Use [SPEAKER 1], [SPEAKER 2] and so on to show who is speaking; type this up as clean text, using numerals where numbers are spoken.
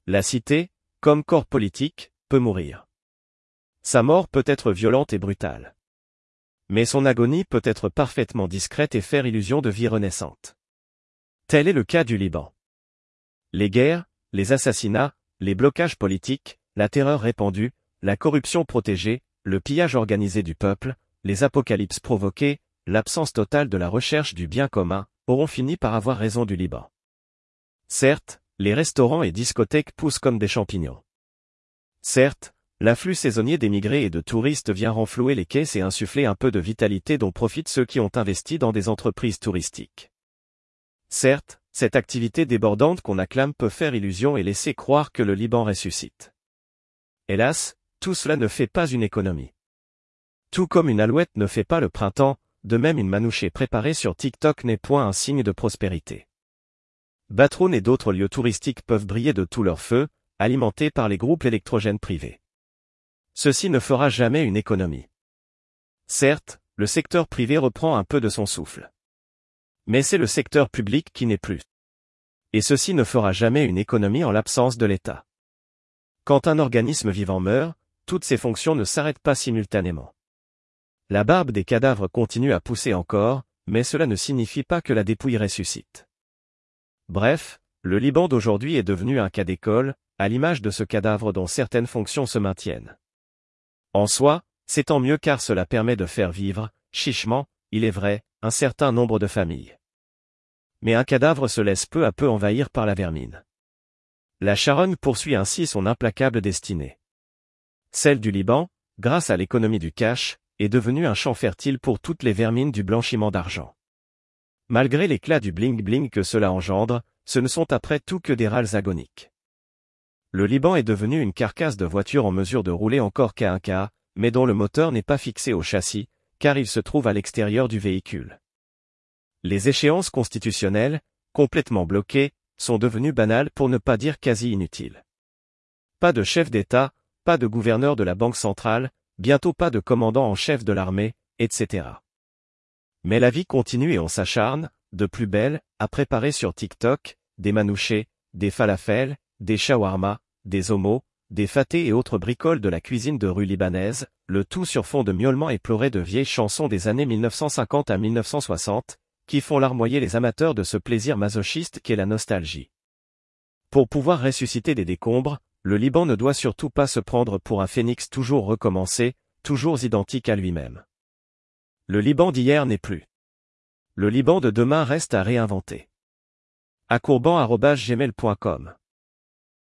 [SPEAKER 1] La cité, comme corps politique, peut mourir. Sa mort peut être violente et brutale. Mais son agonie peut être parfaitement discrète et faire illusion de vie renaissante. Tel est le cas du Liban. Les guerres, les assassinats, les blocages politiques, la terreur répandue, la corruption protégée, le pillage organisé du peuple, les apocalypses provoquées, l'absence totale de la recherche du bien commun, auront fini par avoir raison du Liban. Certes, les restaurants et discothèques poussent comme des champignons. Certes, l'afflux saisonnier d'émigrés et de touristes vient renflouer les caisses et insuffler un peu de vitalité dont profitent ceux qui ont investi dans des entreprises touristiques. Certes, cette activité débordante qu'on acclame peut faire illusion et laisser croire que le Liban ressuscite. Hélas, tout cela ne fait pas une économie. Tout comme une alouette ne fait pas le printemps, de même une manouchée préparée sur TikTok n'est point un signe de prospérité. Batroun et d'autres lieux touristiques peuvent briller de tout leur feu, alimentés par les groupes électrogènes privés. Ceci ne fera jamais une économie. Certes, le secteur privé reprend un peu de son souffle. Mais c'est le secteur public qui n'est plus. Et ceci ne fera jamais une économie en l'absence de l'État. Quand un organisme vivant meurt, toutes ses fonctions ne s'arrêtent pas simultanément. La barbe des cadavres continue à pousser encore, mais cela ne signifie pas que la dépouille ressuscite. Bref, le Liban d'aujourd'hui est devenu un cas d'école, à l'image de ce cadavre dont certaines fonctions se maintiennent. En soi, c'est tant mieux car cela permet de faire vivre, chichement, il est vrai, un certain nombre de familles. Mais un cadavre se laisse peu à peu envahir par la vermine. La charogne poursuit ainsi son implacable destinée. Celle du Liban, grâce à l'économie du cash, est devenue un champ fertile pour toutes les vermines du blanchiment d'argent. Malgré l'éclat du bling-bling que cela engendre, ce ne sont après tout que des râles agoniques. Le Liban est devenu une carcasse de voiture en mesure de rouler encore qu'à 1 km, mais dont le moteur n'est pas fixé au châssis, car il se trouve à l'extérieur du véhicule. Les échéances constitutionnelles, complètement bloquées, sont devenues banales pour ne pas dire quasi inutiles. Pas de chef d'État, pas de gouverneur de la Banque centrale, bientôt pas de commandant en chef de l'armée, etc. Mais la vie continue et on s'acharne, de plus belle, à préparer sur TikTok, des manouchés, des falafels, des shawarma, des homos, des fatés et autres bricoles de la cuisine de rue libanaise, le tout sur fond de miaulements éplorés de vieilles chansons des années 1950 à 1960, qui font larmoyer les amateurs de ce plaisir masochiste qu'est la nostalgie. Pour pouvoir ressusciter des décombres, le Liban ne doit surtout pas se prendre pour un phénix toujours recommencé, toujours identique à lui-même. Le Liban d'hier n'est plus. Le Liban de demain reste à réinventer. Accourban@gmail.com